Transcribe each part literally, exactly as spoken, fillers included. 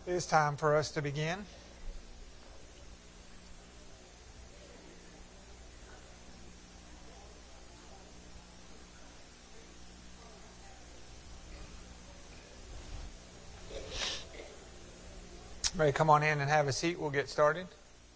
It is time for us to begin. Ready, come on in and have a seat. We'll get started.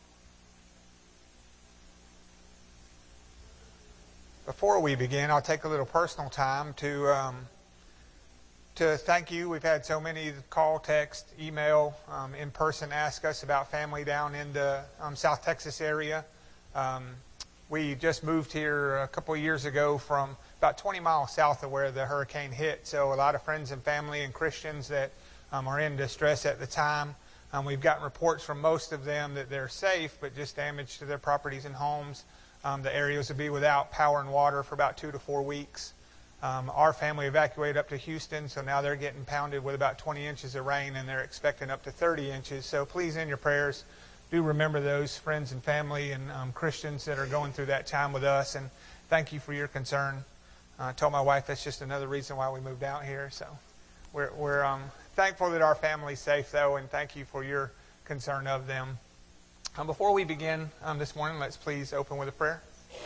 Before we begin, I'll take a little personal time to um, to thank you. We've had so many call, text, email, um, in person ask us about family down in the um, South Texas area. Um, we just moved here a couple of years ago from about twenty miles south of where the hurricane hit. So a lot of friends and family and Christians that um, are in distress at the time. Um, we've gotten reports from most of them that they're safe, but just damage to their properties and homes. Um, the areas will be without power and water for about two to four weeks. Um, our family evacuated up to Houston, so now they're getting pounded with about twenty inches of rain, and they're expecting up to thirty inches. So please, in your prayers, do remember those friends and family and um, Christians that are going through that time with us, and thank you for your concern. Uh, I told my wife that's just another reason why we moved out here. So we're, we're um, thankful that our family's safe, though, and thank you for your concern of them. Um, before we begin um, this morning, let's please open with a prayer.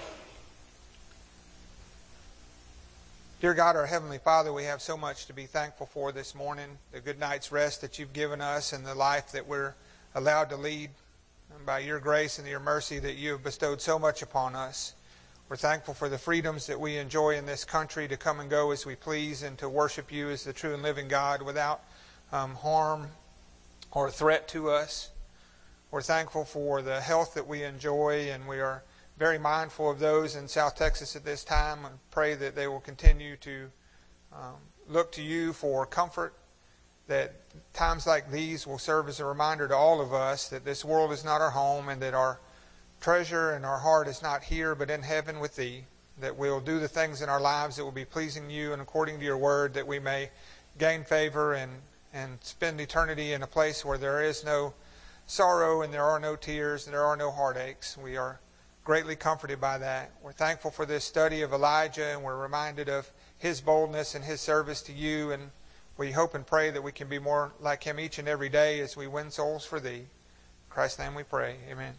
Dear God, our Heavenly Father, we have so much to be thankful for this morning, the good night's rest that you've given us and the life that we're allowed to lead. And by your grace and your mercy that you have bestowed so much upon us. We're thankful for the freedoms that we enjoy in this country to come and go as we please and to worship you as the true and living God without um, harm or threat to us. We're thankful for the health that we enjoy, and we are very mindful of those in South Texas at this time and pray that they will continue to um, look to you for comfort, that times like these will serve as a reminder to all of us that this world is not our home and that our treasure and our heart is not here but in heaven with thee, that we'll do the things in our lives that will be pleasing you and according to your word, that we may gain favor and, and spend eternity in a place where there is no sorrow and there are no tears and there are no heartaches. We are greatly comforted by that. We're thankful for this study of Elijah, and we're reminded of his boldness and his service to you, and we hope and pray that we can be more like him each and every day as we win souls for thee. In Christ's name we pray. Amen.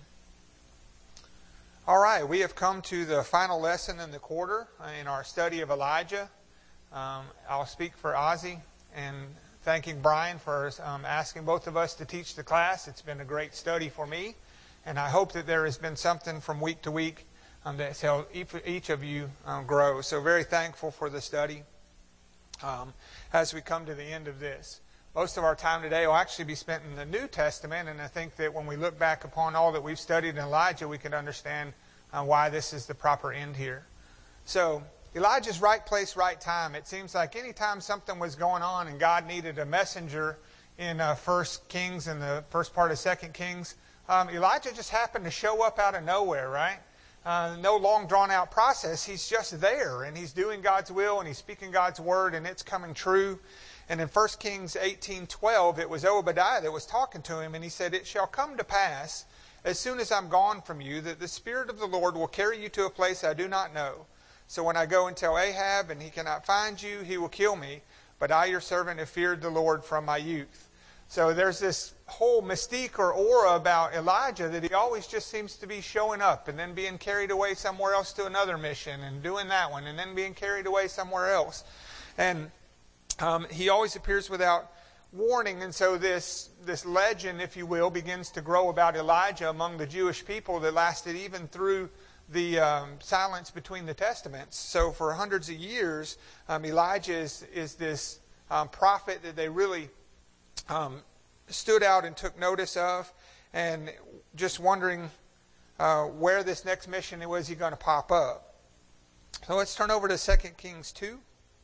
All right, we have come to the final lesson in the quarter in our study of Elijah. Um, I'll speak for Ozzy and thanking Brian for um, asking both of us to teach the class. It's been a great study for me, and I hope that there has been something from week to week um, that's helped each of you um, grow. So very thankful for the study um, as we come to the end of this. Most of our time today will actually be spent in the New Testament, and I think that when we look back upon all that we've studied in Elijah, we can understand uh, why this is the proper end here. So Elijah's right place, right time. It seems like any time something was going on and God needed a messenger in uh, First Kings and the first part of Second Kings, um, Elijah just happened to show up out of nowhere, right? Uh, no long drawn-out process. He's just there, and he's doing God's will, and he's speaking God's word, and it's coming true. And in First Kings eighteen twelve, it was Obadiah that was talking to him, and he said, "It shall come to pass, as soon as I'm gone from you, that the Spirit of the Lord will carry you to a place I do not know. So when I go and tell Ahab, and he cannot find you, he will kill me. But I, your servant, have feared the Lord from my youth." So there's this whole mystique or aura about Elijah that he always just seems to be showing up and then being carried away somewhere else to another mission and doing that one and then being carried away somewhere else. And um, he always appears without warning. And so this, this legend, if you will, begins to grow about Elijah among the Jewish people that lasted even through the um, silence between the testaments. So for hundreds of years, um, Elijah is, is this um, prophet that they really um, stood out and took notice of, and just wondering uh, where this next mission was he going to pop up. So let's turn over to Second Kings two.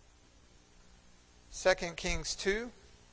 Second Kings two.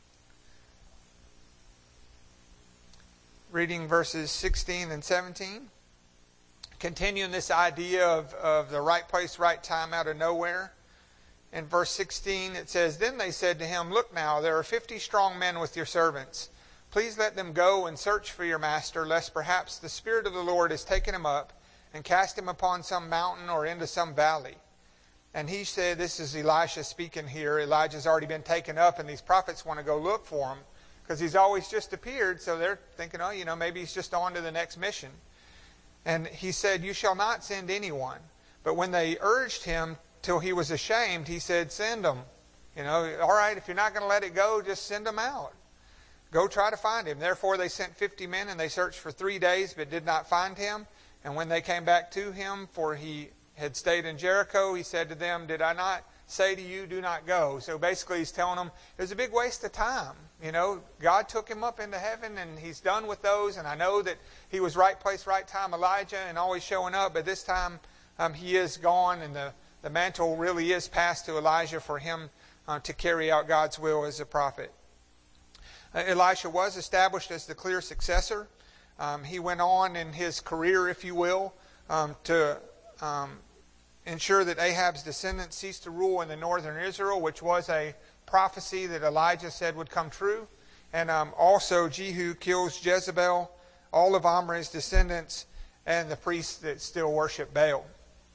Reading verses sixteen and seventeen. Continuing this idea of, of the right place, right time out of nowhere. In verse sixteen it says, "Then they said to him, Look now, there are fifty strong men with your servants. Please let them go and search for your master, lest perhaps the Spirit of the Lord has taken him up and cast him upon some mountain or into some valley." And he said, this is Elisha speaking here, Elijah's already been taken up and these prophets want to go look for him. because he's always just appeared. So they're thinking, oh, you know, maybe he's just on to the next mission. And he said, you shall not send anyone. But when they urged him till he was ashamed, he said, send them. You know, all right, if you're not going to let it go, just send them out. Go try to find him. Therefore they sent fifty men, and they searched for three days, but did not find him. And when they came back to him, for he had stayed in Jericho, he said to them, did I not say to you, do not go? So basically he's telling them it was a big waste of time. You know, God took him up into heaven, and he's done with those. And I know that he was right place, right time, Elijah, and always showing up. But this time um, he is gone, and the, the mantle really is passed to Elijah for him uh, to carry out God's will as a prophet. Uh, Elisha was established as the clear successor. Um, he went on in his career, if you will, um, to um, ensure that Ahab's descendants ceased to rule in the northern Israel, which was a prophecy that Elijah said would come true. And um, also Jehu kills Jezebel, all of Omri's descendants, and the priests that still worship Baal.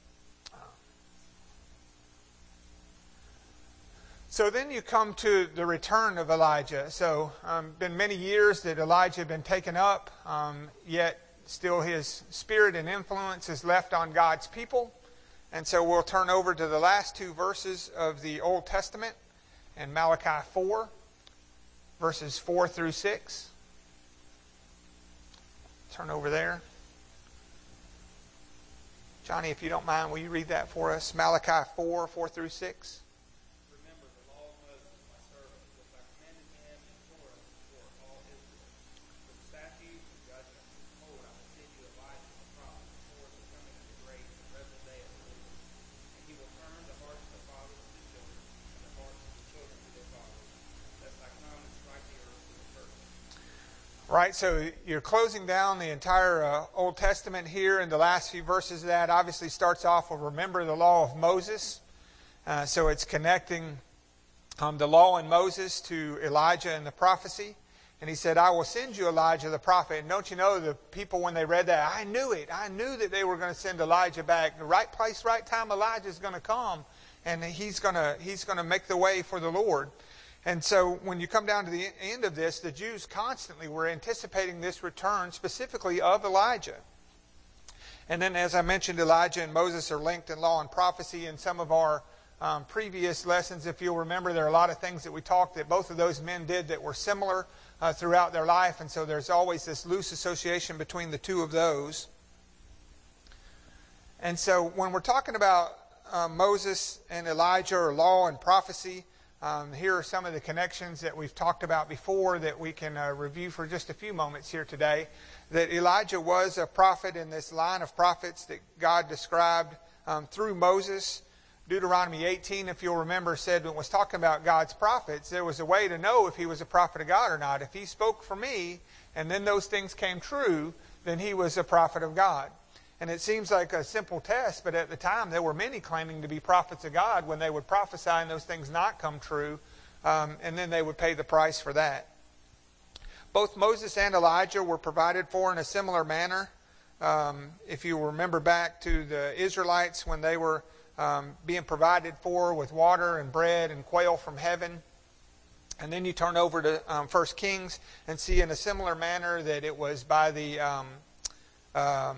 So then you come to the return of Elijah. So um, been many years that Elijah had been taken up, um, yet still his spirit and influence is left on God's people. And so we'll turn over to the last two verses of the Old Testament in Malachi four, verses four through six. Turn over there. Johnny, if you don't mind, will you read that for us? Malachi four, four through six. Remember the law of Moses, my servant, which I commanded him in Torah before all Israel. With statutes and judgments, behold, I will send you Elijah the prophet before the coming of the great and present day of the Lord. And he will turn the hearts of the fathers to the children, and the hearts of the children to their fathers, lest I come and strike the earth with a curse. Right, so you're closing down the entire uh, Old Testament here, and the last few verses of that obviously starts off with remember the law of Moses. Uh, so it's connecting um, the law and Moses to Elijah and the prophecy. And he said, I will send you Elijah the prophet. And don't you know, the people, when they read that, I knew it. I knew that they were going to send Elijah back. The right place, right time, Elijah's going to come. And he's going to, he's going to make the way for the Lord. And so when you come down to the end of this, the Jews constantly were anticipating this return, specifically of Elijah. And then, as I mentioned, Elijah and Moses are linked in law and prophecy. In some of our um, previous lessons, if you'll remember, there are a lot of things that we talked that both of those men did that were similar uh, throughout their life. And so there's always this loose association between the two of those. And so when we're talking about uh, Moses and Elijah, or law and prophecy, Um, here are some of the connections that we've talked about before that we can uh, review for just a few moments here today. That Elijah was a prophet in this line of prophets that God described um, through Moses. Deuteronomy eighteen, if you'll remember, said when it was talking about God's prophets, there was a way to know if he was a prophet of God or not. If he spoke for me and then those things came true, then he was a prophet of God. And it seems like a simple test, but at the time there were many claiming to be prophets of God when they would prophesy and those things not come true, um, and then they would pay the price for that. Both Moses and Elijah were provided for in a similar manner. Um, if you remember back to the Israelites when they were um, being provided for with water and bread and quail from heaven. And then you turn over to um, First Kings and see in a similar manner that it was by the... Um, um,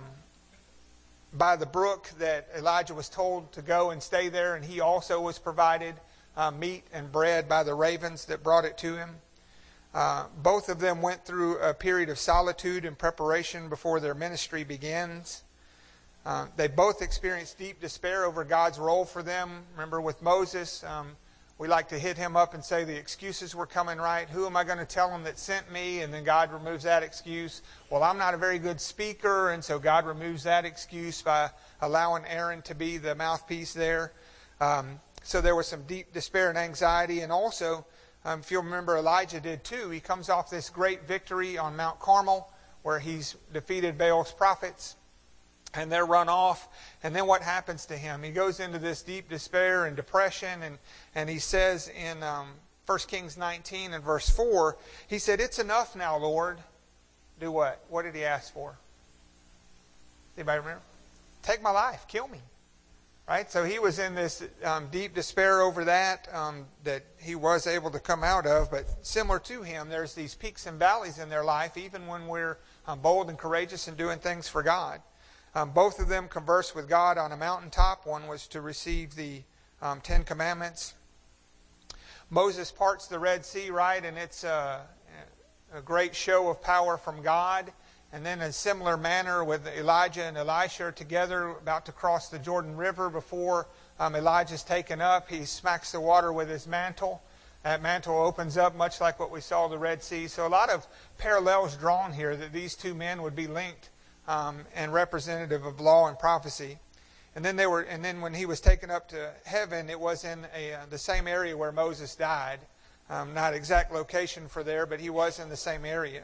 by the brook that Elijah was told to go and stay there, and he also was provided uh, meat and bread by the ravens that brought it to him. Uh, both of them went through a period of solitude and preparation before their ministry begins. Uh, they both experienced deep despair over God's role for them. Remember with Moses, um, we like to hit him up and say the excuses were coming right. Who am I going to tell him that sent me? And then God removes that excuse. Well, I'm not a very good speaker, and so God removes that excuse by allowing Aaron to be the mouthpiece there. Um, so there was some deep despair and anxiety. And also, um, if you'll remember, Elijah did too. He comes off this great victory on Mount Carmel where he's defeated Baal's prophets. And they're run off. And then what happens to him? He goes into this deep despair and depression. And, and he says in um, First Kings nineteen and verse four, he said, it's enough now, Lord. Do what? What did he ask for? Anybody remember? Take my life. Kill me. Right? So he was in this um, deep despair over that, um, that he was able to come out of. But similar to him, there's these peaks and valleys in their life, even when we're um, bold and courageous and doing things for God. Um, both of them conversed with God on a mountaintop. One was to receive the um, Ten Commandments. Moses parts the Red Sea, right? And it's a, a great show of power from God. And then in a similar manner with Elijah and Elisha together, about to cross the Jordan River before um, Elijah's taken up. He smacks the water with his mantle. That mantle opens up much like what we saw the Red Sea. So a lot of parallels drawn here that these two men would be linked um, and representative of law and prophecy. And then they were, and then when he was taken up to heaven, it was in a, uh, the same area where Moses died. Um, not exact location for there, but he was in the same area.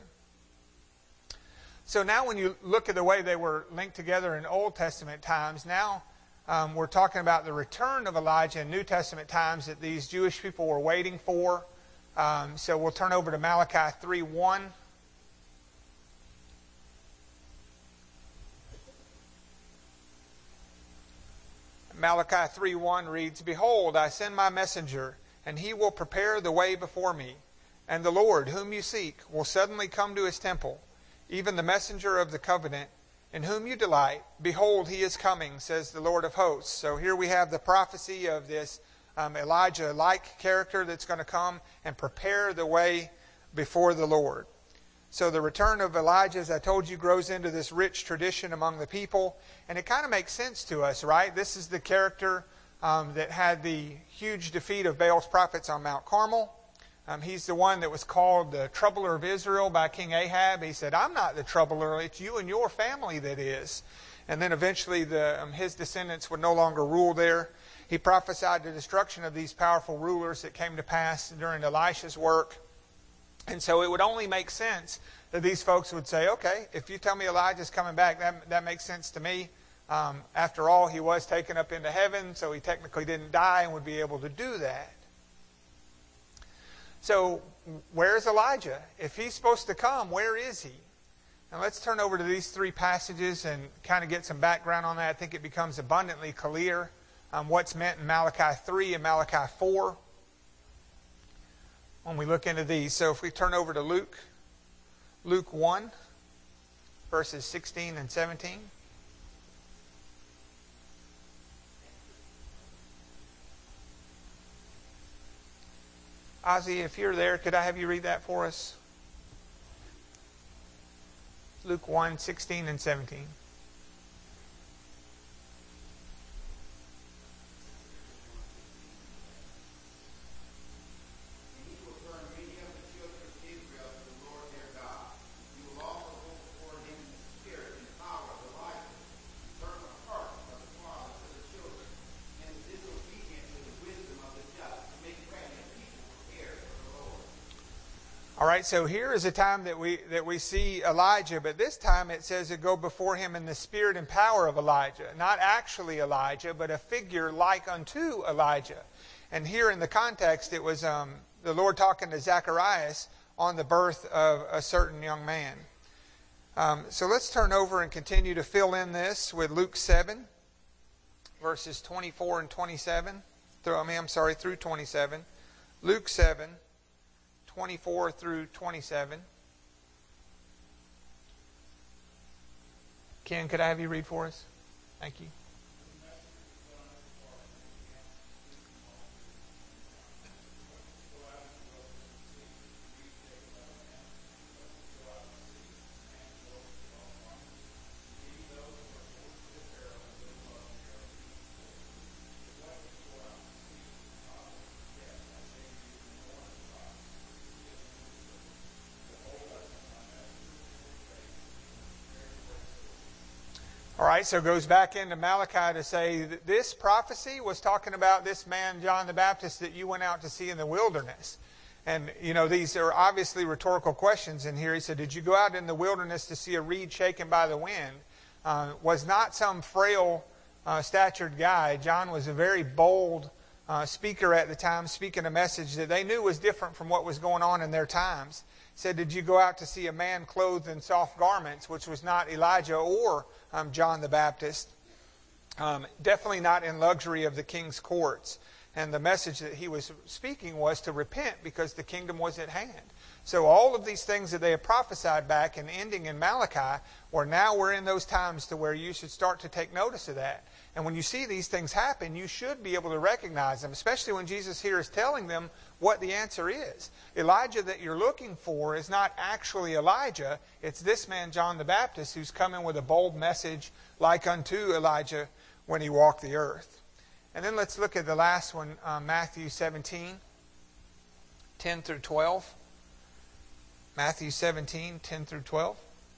So now when you look at the way they were linked together in Old Testament times, now um, we're talking about the return of Elijah in New Testament times that these Jewish people were waiting for. Um, so we'll turn over to Malachi three one. Malachi three one reads, "Behold, I send my messenger, and he will prepare the way before me. And the Lord, whom you seek, will suddenly come to his temple, even the messenger of the covenant, in whom you delight. Behold, he is coming, says the Lord of hosts." So here we have the prophecy of this um, Elijah-like character that's going to come and prepare the way before the Lord. So the return of Elijah, as I told you, grows into this rich tradition among the people. And it kind of makes sense to us, right? This is the character um, that had the huge defeat of Baal's prophets on Mount Carmel. Um, he's the one that was called the troubler of Israel by King Ahab. He said, "I'm not the troubler, it's you and your family that is." And then eventually the, um, his descendants would no longer rule there. He prophesied the destruction of these powerful rulers that came to pass during Elisha's work. And so it would only make sense that these folks would say, okay, if you tell me Elijah's coming back, that, that makes sense to me. Um, after all, he was taken up into heaven, so he technically didn't die and would be able to do that. So where's Elijah? If he's supposed to come, where is he? Now let's turn over to these three passages and kind of get some background on that. I think it becomes abundantly clear um, what's meant in Malachi three and Malachi four when we look into these. So if we turn over to Luke, Luke one, verses sixteen and seventeen. Ozzy, if you're there, could I have you read that for us? Luke one, sixteen and seventeen. All right, so here is a time that we that we see Elijah, but this time it says to go before him in the spirit and power of Elijah. Not actually Elijah, but a figure like unto Elijah. And here in the context, it was um, the Lord talking to Zacharias on the birth of a certain young man. Um, so let's turn over and continue to fill in this with Luke seven, verses twenty-four and twenty-seven. Through, I mean, I'm sorry, through twenty-seven. Luke seven. twenty-four through twenty-seven. Ken, could I have you read for us? Thank you. All right, so it goes back into Malachi to say that this prophecy was talking about this man, John the Baptist, that you went out to see in the wilderness. And, you know, these are obviously rhetorical questions in here. He said, did you go out in the wilderness to see a reed shaken by the wind? Uh, was not some frail, uh, statured guy. John was a very bold uh, speaker at the time, speaking a message that they knew was different from what was going on in their times. He said, did you go out to see a man clothed in soft garments, which was not Elijah or um, John the Baptist? Um, definitely not in luxury of the king's courts. And the message that he was speaking was to repent because the kingdom was at hand. So all of these things that they had prophesied back and ending in Malachi, where now we're in those times to where you should start to take notice of that. And when you see these things happen, you should be able to recognize them, especially when Jesus here is telling them what the answer is. Elijah that you're looking for is not actually Elijah. It's this man, John the Baptist, who's coming with a bold message like unto Elijah when he walked the earth. And then let's look at the last one, uh, Matthew seventeen, ten through twelve. Matthew seventeen, ten through twelve.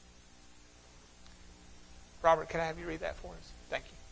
Robert, can I have you read that for us? Thank you.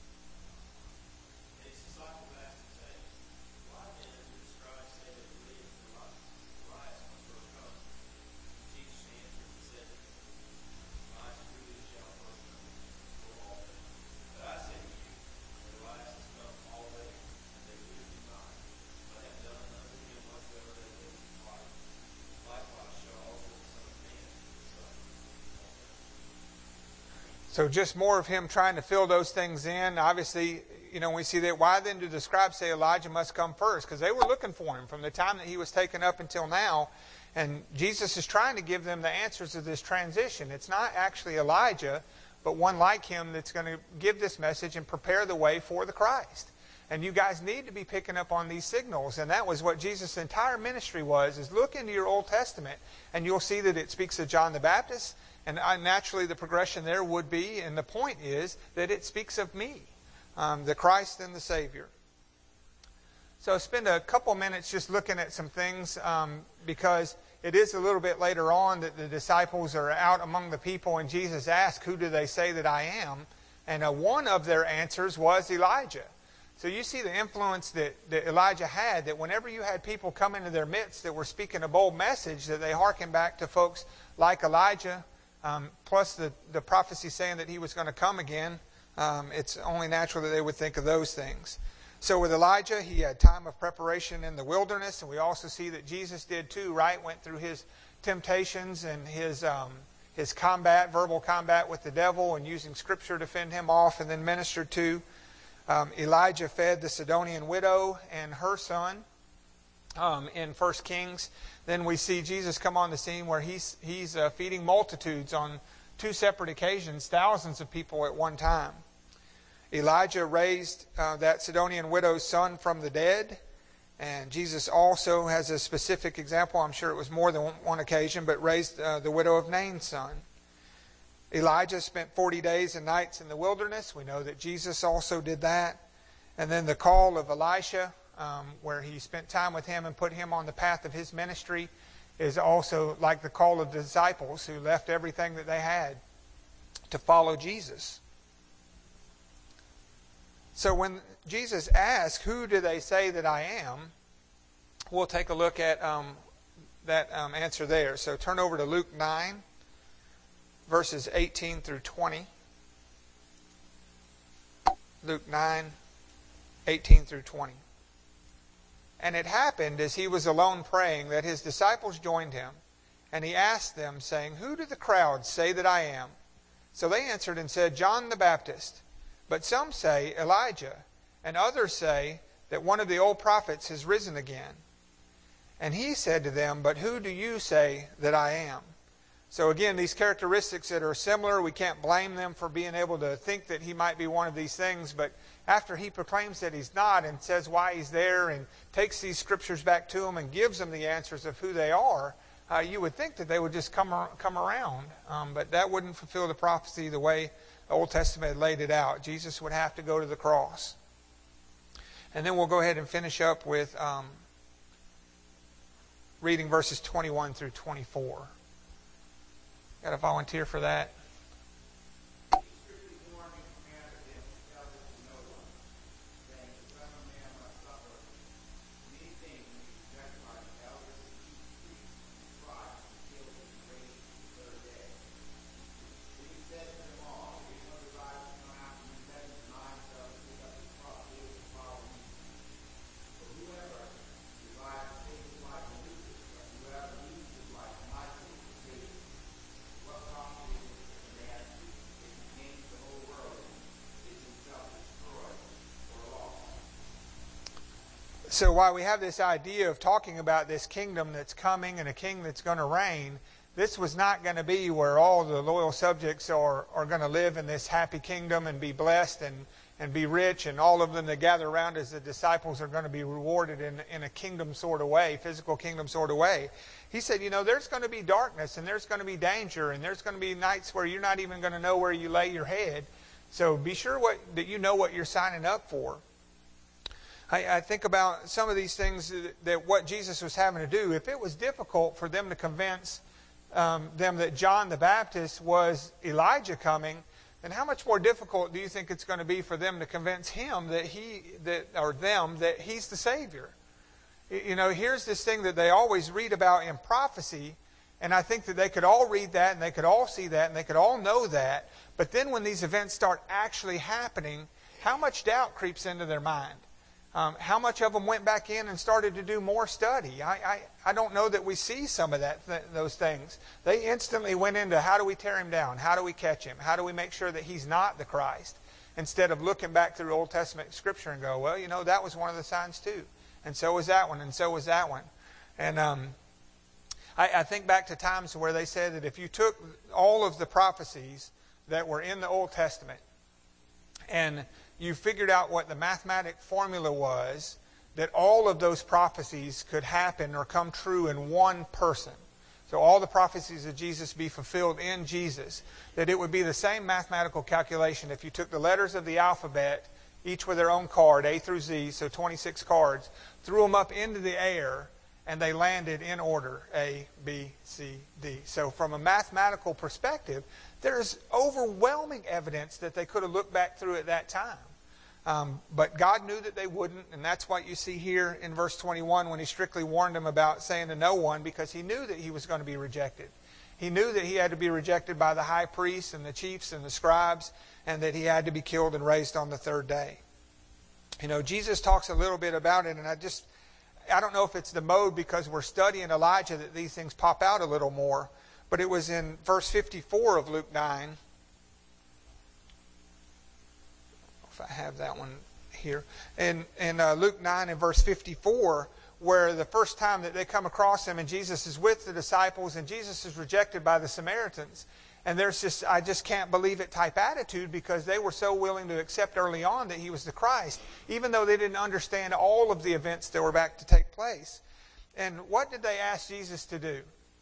So just more of him trying to fill those things in. Obviously, you know, we see that. Why then do the scribes say Elijah must come first? Because they were looking for him from the time that he was taken up until now. And Jesus is trying to give them the answers of this transition. It's not actually Elijah, but one like him that's going to give this message and prepare the way for the Christ. And you guys need to be picking up on these signals. And that was what Jesus' entire ministry was, is look into your Old Testament and you'll see that it speaks of John the Baptist. And naturally the progression there would be, and the point is, that it speaks of me, um, the Christ and the Savior. So I'll spend a couple minutes just looking at some things um, because it is a little bit later on that the disciples are out among the people and Jesus asked, who do they say that I am? And uh, one of their answers was Elijah. So you see the influence that, that Elijah had, that whenever you had people come into their midst that were speaking a bold message, that they hearkened back to folks like Elijah. Um, plus the, the prophecy saying that he was going to come again, um, it's only natural that they would think of those things. So with Elijah, he had time of preparation in the wilderness, and we also see that Jesus did too, right? Went through his temptations and his um, his combat, verbal combat with the devil, and using Scripture to fend him off, and then ministered to. Um, Elijah fed the Sidonian widow and her son um, in First Kings. Then we see Jesus come on the scene where he's he's uh, feeding multitudes on two separate occasions, thousands of people at one time. Elijah raised uh, that Sidonian widow's son from the dead. And Jesus also has a specific example, I'm sure it was more than one occasion, but raised uh, the widow of Nain's son. Elijah spent forty days and nights in the wilderness. We know that Jesus also did that. And then the call of Elisha, Um, where he spent time with him and put him on the path of his ministry, is also like the call of the disciples who left everything that they had to follow Jesus. So when Jesus asks, who do they say that I am? We'll take a look at um, that um, answer there. So turn over to Luke nine, verses eighteen through twenty. Luke nine, eighteen through twenty. And it happened, as he was alone praying, that his disciples joined him. And he asked them, saying, who do the crowds say that I am? So they answered and said, John the Baptist. But some say, Elijah. And others say that one of the old prophets has risen again. And he said to them, but who do you say that I am? So again, these characteristics that are similar, we can't blame them for being able to think that he might be one of these things. But after he proclaims that he's not and says why he's there and takes these scriptures back to them and gives them the answers of who they are, uh, you would think that they would just come, come around. Um, but that wouldn't fulfill the prophecy the way the Old Testament had laid it out. Jesus would have to go to the cross. And then we'll go ahead and finish up with um, reading verses twenty-one through twenty-four. Got a volunteer for that? so while we have this idea of talking about this kingdom that's coming and a king that's going to reign, this was not going to be where all the loyal subjects are, are going to live in this happy kingdom and be blessed and, and be rich, and all of them that gather around as the disciples are going to be rewarded in, in a kingdom sort of way, physical kingdom sort of way. He said, you know, there's going to be darkness and there's going to be danger and there's going to be nights where you're not even going to know where you lay your head. So be sure what, that you know what you're signing up for. I, I think about some of these things that, that what Jesus was having to do. If it was difficult for them to convince um, them that John the Baptist was Elijah coming, then how much more difficult do you think it's going to be for them to convince him that he, that or them, that he's the Savior? You know, here's this thing that they always read about in prophecy, and I think that they could all read that and they could all see that and they could all know that. But then when these events start actually happening, how much doubt creeps into their mind? Um, how much of them went back in and started to do more study? I, I, I don't know that we see some of that th- those things. They instantly went into how do we tear him down? How do we catch him? How do we make sure that he's not the Christ? Instead of looking back through Old Testament Scripture and go, well, you know, that was one of the signs too. And so was that one, and so was that one. And um, I, I think back to times where they said that if you took all of the prophecies that were in the Old Testament and you figured out what the mathematic formula was, that all of those prophecies could happen or come true in one person. So all the prophecies of Jesus be fulfilled in Jesus. That it would be the same mathematical calculation if you took the letters of the alphabet, each with their own card, A through Z, so twenty-six cards, threw them up into the air, and they landed in order, A, B, C, D. So from a mathematical perspective, there's overwhelming evidence that they could have looked back through at that time. Um, but God knew that they wouldn't, and that's what you see here in verse twenty-one when he strictly warned them about saying to no one, because he knew that he was going to be rejected. He knew that he had to be rejected by the high priests and the chiefs and the scribes, and that he had to be killed and raised on the third day. You know, Jesus talks a little bit about it, and I just, I don't know if it's the mode because we're studying Elijah that these things pop out a little more, but it was in verse fifty-four of Luke nine. I have that one here. In, in uh, Luke nine and verse fifty-four, where the first time that they come across him and Jesus is with the disciples and Jesus is rejected by the Samaritans. And there's just, I just can't believe it type attitude because they were so willing to accept early on that he was the Christ, even though they didn't understand all of the events that were about to take place. And what did they ask Jesus to do?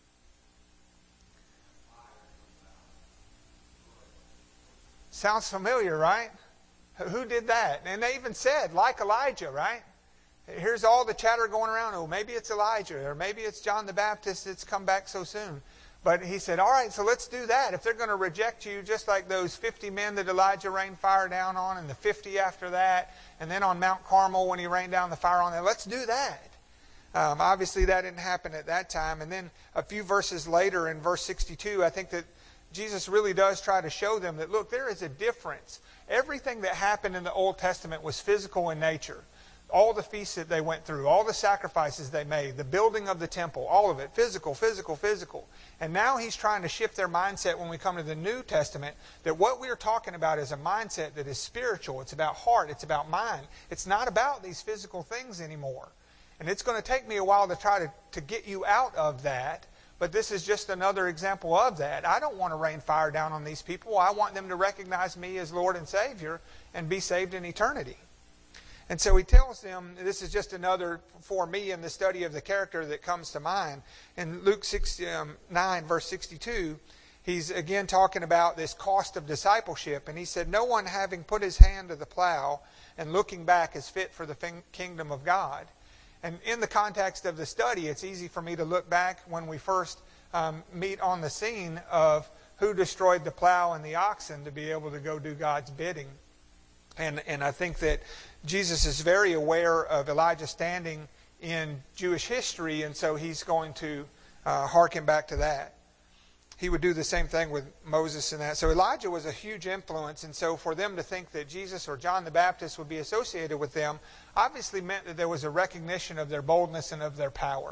Sounds familiar, right? Who did that? And they even said, like Elijah, right? Here's all the chatter going around. Oh, maybe it's Elijah, or maybe it's John the Baptist that's come back so soon. But he said, all right, so let's do that. If they're going to reject you, just like those fifty men that Elijah rained fire down on, and the fifty after that, and then on Mount Carmel when he rained down the fire on them, let's do that. Um, obviously, that didn't happen at that time. And then a few verses later, in verse sixty-two, I think that Jesus really does try to show them that, look, there is a difference. Everything that happened in the Old Testament was physical in nature. All the feasts that they went through, all the sacrifices they made, the building of the temple, all of it, physical, physical, physical. And now he's trying to shift their mindset when we come to the New Testament, that what we're talking about is a mindset that is spiritual. It's about heart. It's about mind. It's not about these physical things anymore. And it's going to take me a while to try to, to get you out of that. But this is just another example of that. I don't want to rain fire down on these people. I want them to recognize me as Lord and Savior and be saved in eternity. And so he tells them, this is just another, for me, in the study of the character that comes to mind. In Luke six, um, nine, verse sixty-two, he's again talking about this cost of discipleship. And he said, no one having put his hand to the plow and looking back is fit for the kingdom of God. And in the context of the study, it's easy for me to look back when we first um, meet on the scene of who destroyed the plow and the oxen to be able to go do God's bidding. And and I think that Jesus is very aware of Elijah standing in Jewish history, and so he's going to uh, hearken back to that. He would do the same thing with Moses and that. So Elijah was a huge influence, and so for them to think that Jesus or John the Baptist would be associated with them obviously meant that there was a recognition of their boldness and of their power.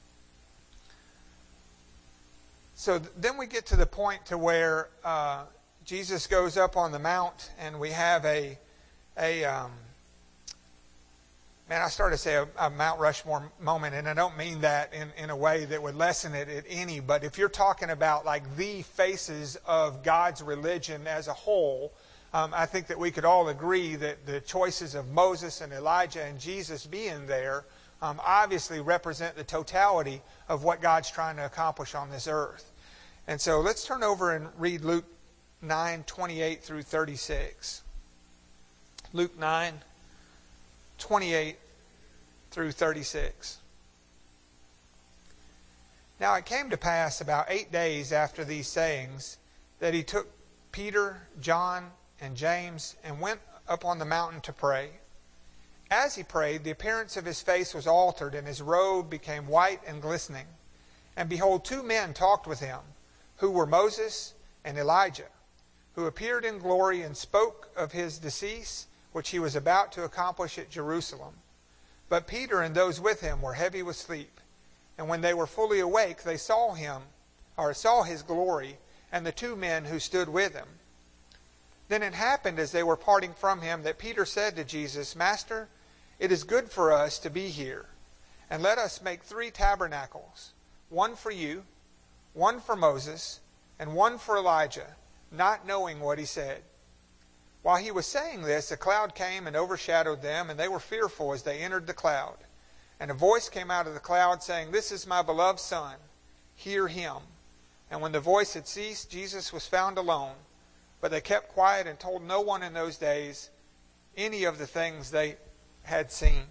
So th- then we get to the point to where uh, Jesus goes up on the mount, and we have a a um, Man, I started to say a, a Mount Rushmore moment, and I don't mean that in, in a way that would lessen it at any, but if you're talking about like the faces of God's religion as a whole, um, I think that we could all agree that the choices of Moses and Elijah and Jesus being there um, obviously represent the totality of what God's trying to accomplish on this earth. And so let's turn over and read Luke nine, twenty-eight through thirty-six. Luke nine, twenty-eight through thirty-six. Now it came to pass about eight days after these sayings that he took Peter, John, and James and went up on the mountain to pray. As he prayed, the appearance of his face was altered, and his robe became white and glistening. And behold, two men talked with him, who were Moses and Elijah, who appeared in glory and spoke of his decease, which he was about to accomplish at Jerusalem. But Peter and those with him were heavy with sleep. And when they were fully awake, they saw him, or saw his glory, and the two men who stood with him. Then it happened as they were parting from him that Peter said to Jesus, Master, it is good for us to be here, and let us make three tabernacles, one for you, one for Moses, and one for Elijah, not knowing what he said. While he was saying this, a cloud came and overshadowed them, and they were fearful as they entered the cloud. And a voice came out of the cloud saying, This is my beloved Son, hear him. And when the voice had ceased, Jesus was found alone. But they kept quiet and told no one in those days any of the things they had seen.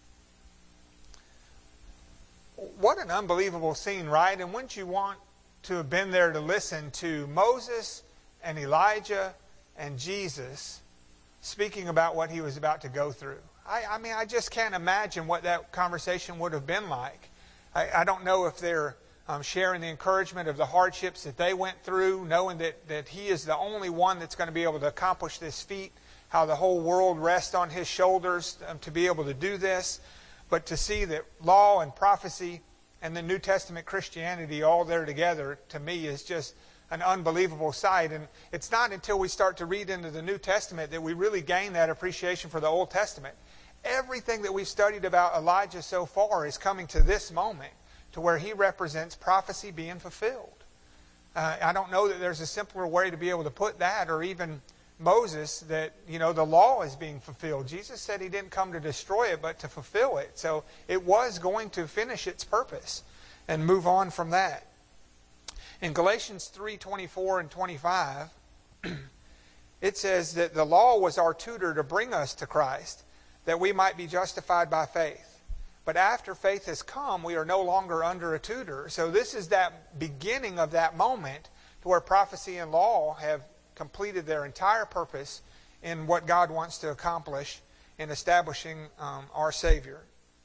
What an unbelievable scene, right? And wouldn't you want to have been there to listen to Moses and Elijah and Jesus speaking about what he was about to go through? I, I mean, I just can't imagine what that conversation would have been like. I, I don't know if they're um, sharing the encouragement of the hardships that they went through, knowing that, that he is the only one that's going to be able to accomplish this feat, how the whole world rests on his shoulders um, to be able to do this. But to see that law and prophecy and the New Testament Christianity all there together, to me, is just an unbelievable sight. And it's not until we start to read into the New Testament that we really gain that appreciation for the Old Testament. Everything that we've studied about Elijah so far is coming to this moment, to where he represents prophecy being fulfilled. Uh, I don't know that there's a simpler way to be able to put that, or even Moses, that, you know, the law is being fulfilled. Jesus said he didn't come to destroy it, but to fulfill it. So it was going to finish its purpose and move on from that. In Galatians three, twenty-four and twenty-five, it says that the law was our tutor to bring us to Christ, that we might be justified by faith. But after faith has come, we are no longer under a tutor. So this is that beginning of that moment to where prophecy and law have completed their entire purpose in what God wants to accomplish in establishing um, our Savior.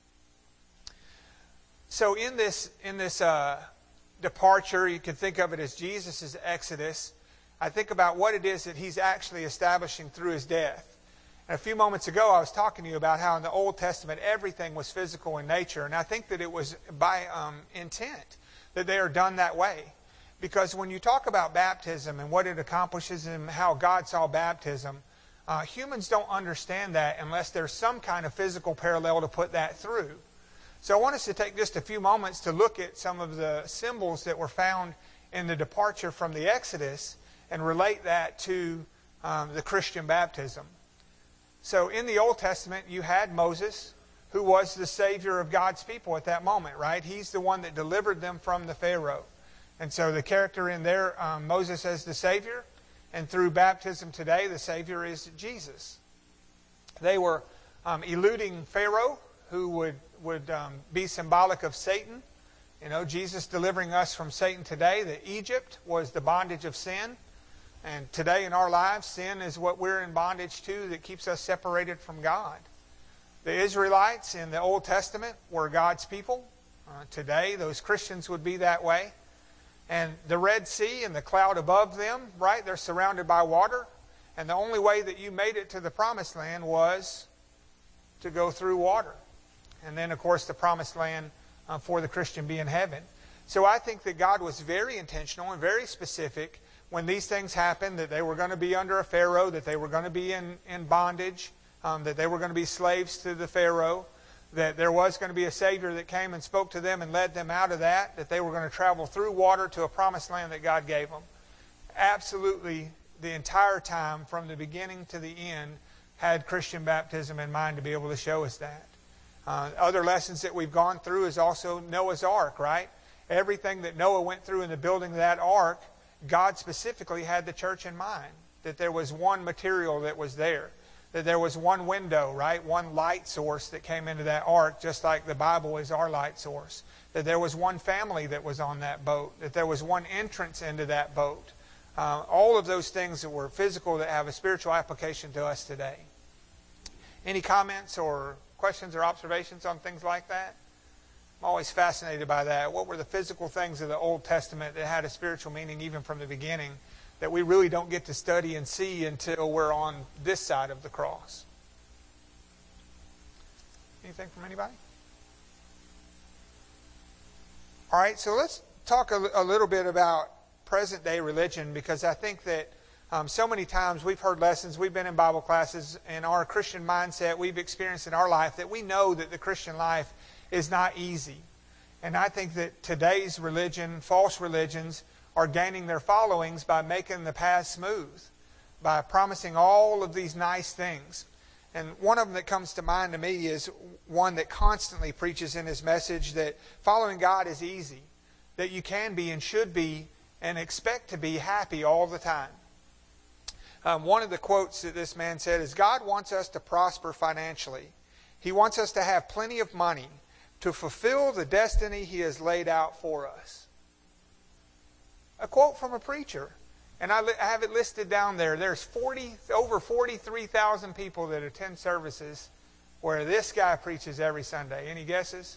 So in this in this uh, departure, you can think of it as Jesus' exodus. I think about what it is that he's actually establishing through his death. And a few moments ago, I was talking to you about how in the Old Testament everything was physical in nature, and I think that it was by um, intent that they are done that way. Because when you talk about baptism and what it accomplishes and how God saw baptism, uh, humans don't understand that unless there's some kind of physical parallel to put that through. So I want us to take just a few moments to look at some of the symbols that were found in the departure from the Exodus and relate that to um, the Christian baptism. So in the Old Testament, you had Moses, who was the Savior of God's people at that moment, right? He's the one that delivered them from the Pharaoh. And so the character in there, um, Moses as the Savior, and through baptism today, the Savior is Jesus. They were um, eluding Pharaoh, who would, would um, be symbolic of Satan. You know, Jesus delivering us from Satan today. That Egypt was the bondage of sin. And today in our lives, sin is what we're in bondage to that keeps us separated from God. The Israelites in the Old Testament were God's people. Uh, today, those Christians would be that way. And the Red Sea and the cloud above them, right, they're surrounded by water. And the only way that you made it to the Promised Land was to go through water. And then, of course, the Promised Land uh, for the Christian being heaven. So I think that God was very intentional and very specific when these things happened, that they were going to be under a Pharaoh, that they were going to be in, in bondage, um, that they were going to be slaves to the Pharaoh. that there was going to be a Savior that came and spoke to them and led them out of that, that they were going to travel through water to a promised land that God gave them. Absolutely, the entire time, from the beginning to the end, had Christian baptism in mind to be able to show us that. Uh, other lessons that we've gone through is also Noah's Ark, right? Everything that Noah went through in the building of that ark, God specifically had the church in mind. That there was one material that was there. That there was one window, right? One light source that came into that ark, just like the Bible is our light source. That there was one family that was on that boat. That there was one entrance into that boat. Uh, all of those things that were physical that have a spiritual application to us today. Any comments or questions or observations on things like that? I'm always fascinated by that. What were the physical things of the Old Testament that had a spiritual meaning even from the beginning that we really don't get to study and see until we're on this side of the cross? Anything from anybody? All right, so let's talk a, a little bit about present-day religion, because I think that Um, so many times we've heard lessons, we've been in Bible classes, and our Christian mindset we've experienced in our life that we know that the Christian life is not easy. And I think that today's religion, false religions, are gaining their followings by making the path smooth, by promising all of these nice things. And one of them that comes to mind to me is one that constantly preaches in his message that following God is easy, that you can be and should be and expect to be happy all the time. Um, one of the quotes that this man said is, God wants us to prosper financially. He wants us to have plenty of money to fulfill the destiny He has laid out for us. A quote from a preacher. And I, li- I have it listed down there. There's forty, over forty-three thousand people that attend services where this guy preaches every Sunday. Any guesses?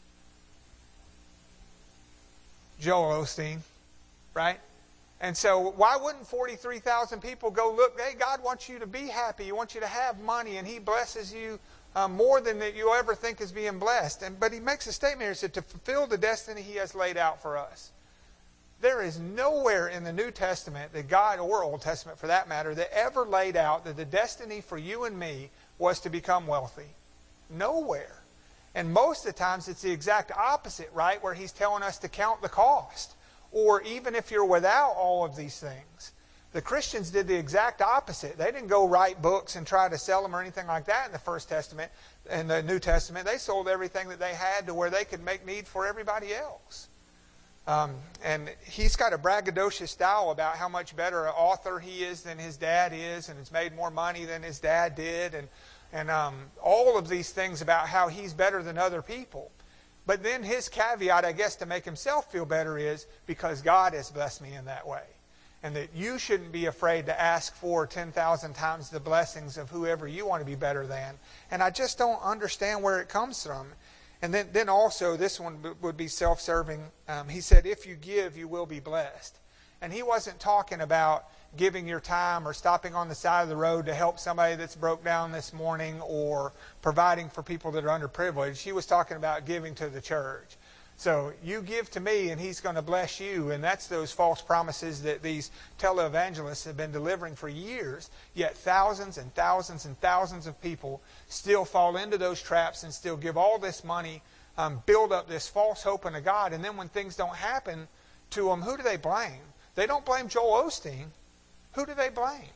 Joel Osteen, right? And so why wouldn't forty-three thousand people go look, hey, God wants you to be happy. He wants you to have money, and He blesses you uh, more than that you'll ever think is being blessed. And But He makes a statement here, he said, to fulfill the destiny He has laid out for us. There is nowhere in the New Testament that God, or Old Testament for that matter, that ever laid out that the destiny for you and me was to become wealthy. Nowhere. And most of the times it's the exact opposite, right? Where He's telling us to count the cost. Or even if you're without all of these things. The Christians did the exact opposite. They didn't go write books and try to sell them or anything like that in the First Testament. In the New Testament, they sold everything that they had to where they could make need for everybody else. Um, and he's got a braggadocious style about how much better an author he is than his dad is, and has made more money than his dad did, and, and um, all of these things about how he's better than other people. But then his caveat, I guess, to make himself feel better is because God has blessed me in that way. And that you shouldn't be afraid to ask for ten thousand times the blessings of whoever you want to be better than. And I just don't understand where it comes from. And then, then also, this one would be self-serving. Um, he said, if you give, you will be blessed. And he wasn't talking about giving your time or stopping on the side of the road to help somebody that's broke down this morning or providing for people that are underprivileged. He was talking about giving to the church. So you give to me and He's going to bless you. And that's those false promises that these televangelists have been delivering for years. Yet thousands and thousands and thousands of people still fall into those traps and still give all this money, um, build up this false hope in a God. And then when things don't happen to them, who do they blame? They don't blame Joel Osteen. Who do they blame?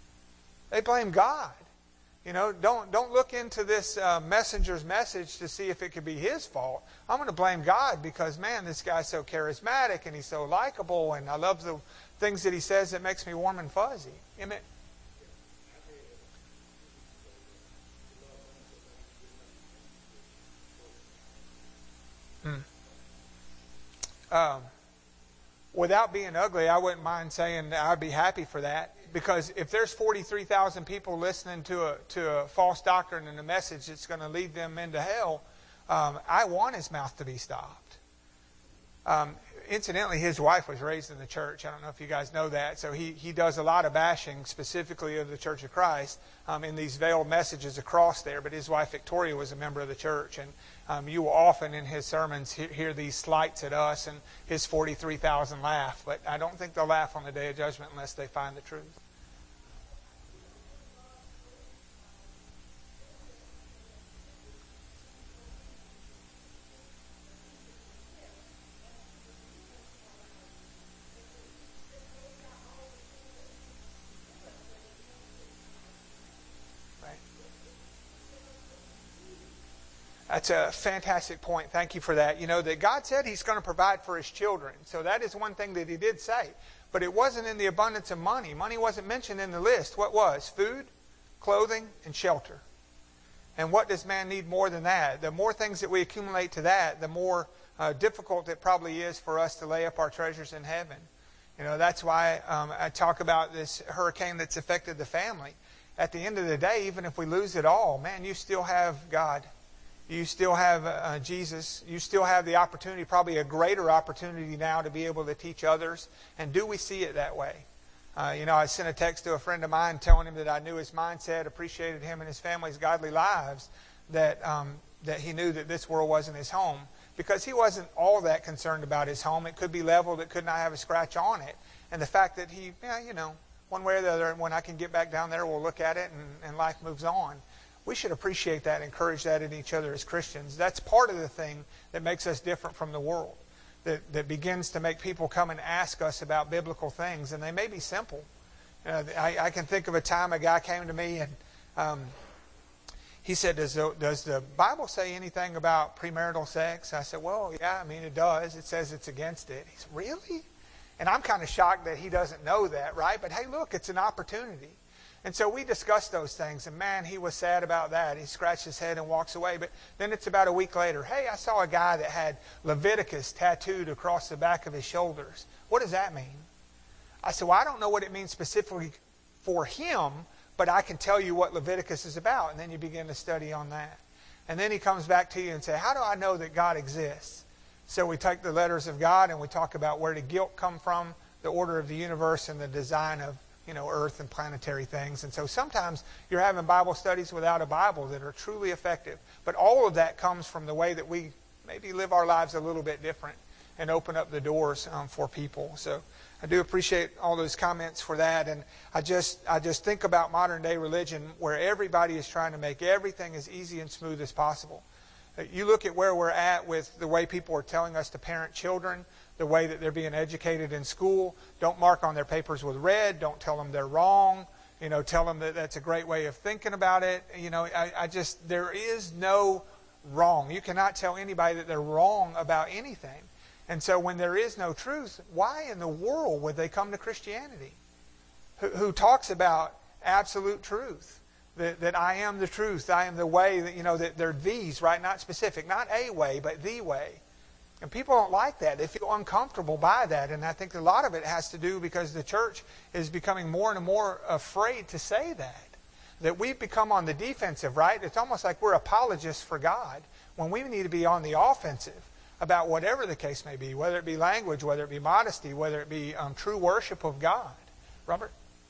They blame God. You know, don't don't look into this uh, messenger's message to see if it could be his fault. I'm going to blame God because, man, this guy's so charismatic and he's so likable, and I love the things that he says that makes me warm and fuzzy. Amen. Hmm. Um, without being ugly, I wouldn't mind saying I'd be happy for that. Because if there's forty-three thousand people listening to a to a false doctrine and a message that's going to lead them into hell, um, I want his mouth to be stopped. Um, incidentally, his wife was raised in the church. I don't know if you guys know that. So he, he does a lot of bashing, specifically of the Church of Christ, um, in these veiled messages across there. But his wife, Victoria, was a member of the church. And um, you will often in his sermons hear, hear these slights at us and his forty-three thousand laugh. But I don't think they'll laugh on the day of judgment unless they find the truth. That's a fantastic point. Thank you for that. You know, that God said He's going to provide for His children. So that is one thing that He did say. But it wasn't in the abundance of money. Money wasn't mentioned in the list. What was? Food, clothing, and shelter. And what does man need more than that? The more things that we accumulate to that, the more uh, difficult it probably is for us to lay up our treasures in heaven. You know, that's why um, I talk about this hurricane that's affected the family. At the end of the day, even if we lose it all, man, you still have God. You still have uh, Jesus. You still have the opportunity, probably a greater opportunity now, to be able to teach others. And do we see it that way? Uh, you know, I sent a text to a friend of mine telling him that I knew his mindset, appreciated him and his family's godly lives, that um, that he knew that this world wasn't his home. Because he wasn't all that concerned about his home. It could be leveled. It could not have a scratch on it. And the fact that he, yeah, you know, one way or the other, when I can get back down there, we'll look at it and, and life moves on. We should appreciate that, encourage that in each other as Christians. That's part of the thing that makes us different from the world, that, that begins to make people come and ask us about biblical things, and they may be simple. Uh, I, I can think of a time a guy came to me and um, he said, does the, does the Bible say anything about premarital sex? I said, well, yeah, I mean, it does. It says it's against it. He said, really? And I'm kind of shocked that he doesn't know that, right? But hey, look, it's an opportunity. And so we discussed those things, and man, he was sad about that. He scratched his head and walks away. But then it's about a week later. Hey, I saw a guy that had Leviticus tattooed across the back of his shoulders. What does that mean? I said, well, I don't know what it means specifically for him, but I can tell you what Leviticus is about. And then you begin to study on that. And then he comes back to you and says, how do I know that God exists? So we take the letters of God and we talk about where did guilt come from, the order of the universe, and the design of, you know, earth and planetary things. And so sometimes you're having Bible studies without a Bible that are truly effective. But all of that comes from the way that we maybe live our lives a little bit different and open up the doors um, for people. So I do appreciate all those comments for that. And I just I just think about modern day religion where everybody is trying to make everything as easy and smooth as possible. You look at where we're at with the way people are telling us to parent children, the way that they're being educated in school. Don't mark on their papers with red. Don't tell them they're wrong. You know, tell them that that's a great way of thinking about it. You know, I, I just, there is no wrong. You cannot tell anybody that they're wrong about anything. And so when there is no truth, why in the world would they come to Christianity? Who, who talks about absolute truth? That, that I am the truth. I am the way. That, you know, that they're these, right? Not specific. Not a way, but the way. And people don't like that. They feel uncomfortable by that. And I think a lot of it has to do because the church is becoming more and more afraid to say that. That we've become on the defensive, right? It's almost like we're apologists for God when we need to be on the offensive about whatever the case may be, whether it be language, whether it be modesty, whether it be um, true worship of God. Robert?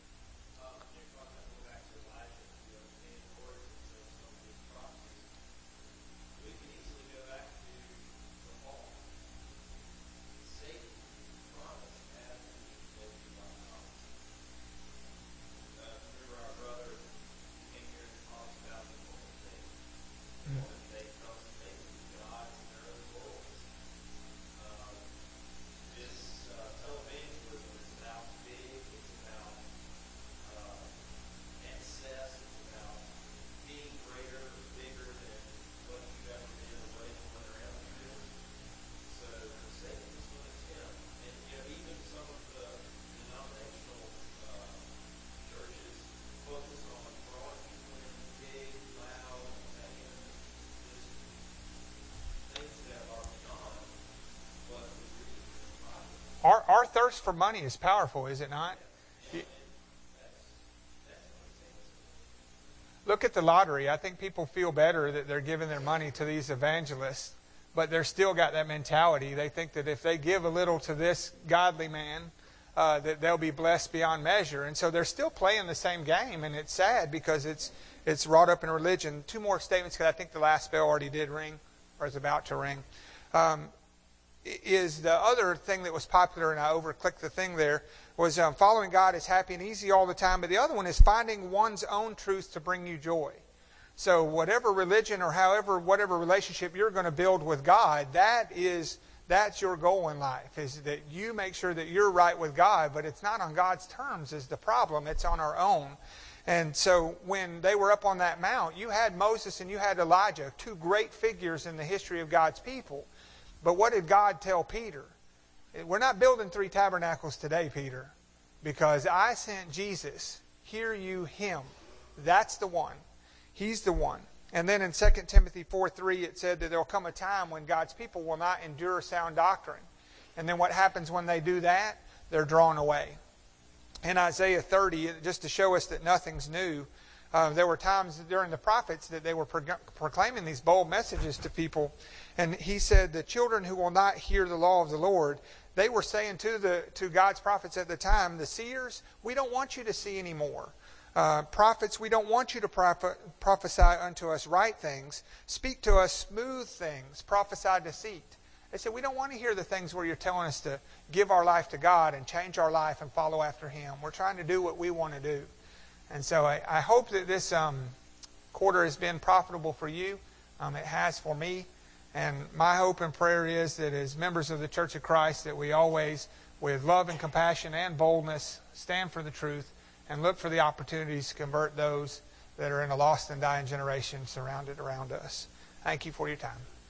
Our, our thirst for money is powerful, is it not? Look at the lottery. I think people feel better that they're giving their money to these evangelists, but they're still got that mentality. They think that if they give a little to this godly man, uh, that they'll be blessed beyond measure. And so they're still playing the same game, and it's sad because it's it's wrought up in religion. Two more statements, because I think the last bell already did ring, or is about to ring. Um, is the other thing that was popular, and I overclicked the thing there, was um, following God is happy and easy all the time. But the other one is finding one's own truth to bring you joy. So whatever religion or however, whatever relationship you're going to build with God, that is That's your goal in life, is that you make sure that you're right with God, but it's not on God's terms is the problem. It's on our own. And so when they were up on that mount, you had Moses and you had Elijah, two great figures in the history of God's people. But what did God tell Peter? We're not building three tabernacles today, Peter, because I sent Jesus. Hear you him. That's the one. He's the one. And then in Second Timothy four three, it said that there will come a time when God's people will not endure sound doctrine. And then what happens when they do that? They're drawn away. In Isaiah thirty, just to show us that nothing's new, uh, there were times during the prophets that they were pro- proclaiming these bold messages to people. And he said, the children who will not hear the law of the Lord, they were saying to the to God's prophets at the time, the seers, we don't want you to see anymore. Uh, prophets, we don't want you to proph- prophesy unto us right things. Speak to us smooth things. Prophesy deceit. They said, we don't want to hear the things where you're telling us to give our life to God and change our life and follow after Him. We're trying to do what we want to do. And so I, I hope that this um, quarter has been profitable for you. Um, it has for me. And my hope and prayer is that as members of the Church of Christ, that we always, with love and compassion and boldness, stand for the truth and look for the opportunities to convert those that are in a lost and dying generation surrounded around us. Thank you for your time.